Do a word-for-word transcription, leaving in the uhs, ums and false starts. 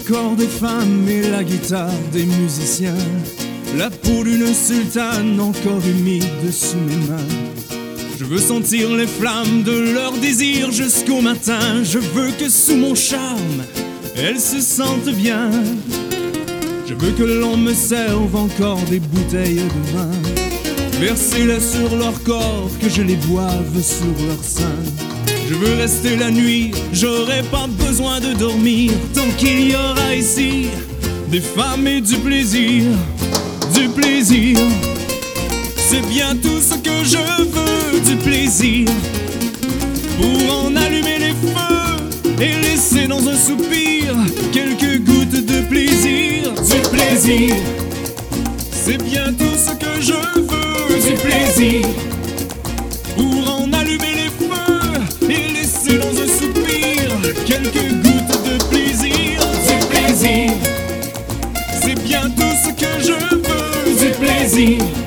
corps des femmes et la guitare des musiciens. La peau d'une sultane encore humide sous mes mains. Je veux sentir les flammes de leur désir jusqu'au matin. Je veux que sous mon charme, elles se sentent bien. Je veux que l'on me serve encore des bouteilles de vin. Verser-les sur leur corps, que je les boive sur leur sein. Je veux rester la nuit, j'aurai pas besoin de dormir. Tant qu'il y aura ici des femmes et du plaisir. Du plaisir, c'est bien tout ce que je veux. Du plaisir, pour en allumer les feux et laisser dans un soupir quelques gouttes de plaisir. Du plaisir, c'est bien tout ce que je veux. Du plaisir, pour en allumer les feux et laisser dans un soupir quelques gouttes de plaisir. Du plaisir, c'est bien tout ce que je veux. Du plaisir.